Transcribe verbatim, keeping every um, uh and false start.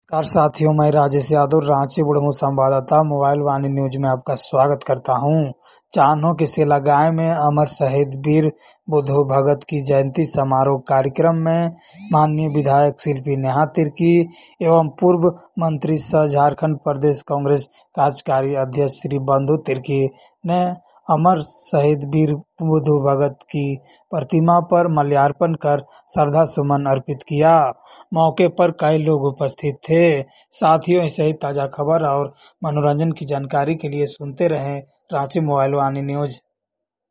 नमस्कार साथियों, मैं राजेश यादव रांची बुढ़मू संवाददाता मोबाइल वाणी न्यूज में आपका स्वागत करता हूं। चान्हो के सिलागांव में अमर शहीद वीर बुद्धू भगत की जयंती समारोह कार्यक्रम में माननीय विधायक शिल्पी नेहा तिर्की एवं पूर्व मंत्री सह झारखंड प्रदेश कांग्रेस कार्यकारी अध्यक्ष श्री बंधु तिर्की ने अमर शहीद वीर बुद्धू भगत की प्रतिमा पर माल्यार्पण कर श्रद्धा सुमन अर्पित किया। मौके पर कई लोग उपस्थित थे। साथियों, ऐसे ही ताजा खबर और मनोरंजन की जानकारी के लिए सुनते रहें रांची मोबाइल वाणी न्यूज।